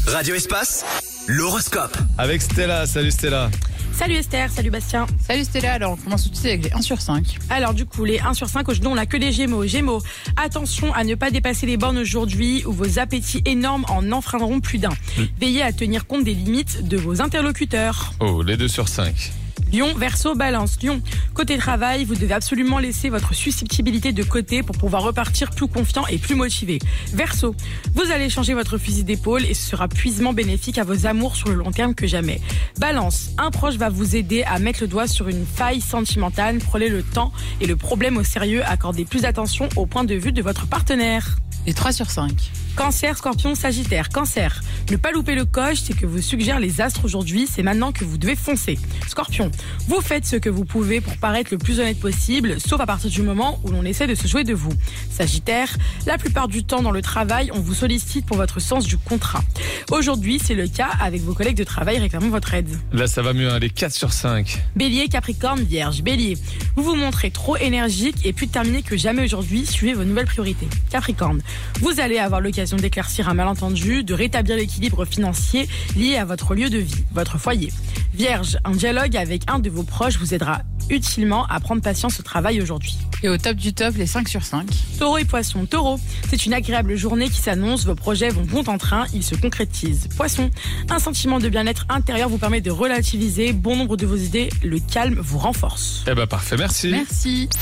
Radio Espace, l'horoscope. Avec Stella, salut Stella. Salut Esther, salut Bastien. Salut Stella, alors on commence tout de suite avec les 1 sur 5. Alors du coup, les 1 sur 5, aujourd'hui on n'a que des Gémeaux. Gémeaux, attention à ne pas dépasser les bornes aujourd'hui ou vos appétits énormes en enfreindront plus d'un. Veillez à tenir compte des limites de vos interlocuteurs. Oh, les 2 sur 5. Lion, Verseau, Balance. Lion, côté travail, vous devez absolument laisser votre susceptibilité de côté pour pouvoir repartir plus confiant et plus motivé. Verseau, vous allez changer votre fusil d'épaule et ce sera puisamment bénéfique à vos amours sur le long terme que jamais. Balance, un proche va vous aider à mettre le doigt sur une faille sentimentale. Prenez le temps et le problème au sérieux. Accordez plus d'attention au point de vue de votre partenaire. Les 3 sur 5. Cancer, Scorpion, Sagittaire. Cancer, ne pas louper le coche, c'est que vous suggèrent les astres aujourd'hui, c'est maintenant que vous devez foncer. Scorpion, vous faites ce que vous pouvez pour paraître le plus honnête possible, sauf à partir du moment où l'on essaie de se jouer de vous. Sagittaire, la plupart du temps dans le travail, on vous sollicite pour votre sens du contrat. Aujourd'hui, c'est le cas avec vos collègues de travail réclamant votre aide. Là, ça va mieux, hein, les 4 sur 5. Bélier, Capricorne, Vierge. Bélier, vous vous montrez trop énergique et plus déterminé que jamais aujourd'hui, suivez vos nouvelles priorités. Capricorne, vous allez avoir l'occasion d'éclaircir un malentendu, de rétablir l'équilibre financier lié à votre lieu de vie, votre foyer. Vierge, un dialogue avec un de vos proches vous aidera utilement à prendre patience au travail aujourd'hui. Et au top du top, les 5 sur 5. Taureau et Poisson. Taureau, c'est une agréable journée qui s'annonce, vos projets vont bon en train, ils se concrétisent. Poisson, un sentiment de bien-être intérieur vous permet de relativiser bon nombre de vos idées, le calme vous renforce. Eh ben parfait, merci. Merci.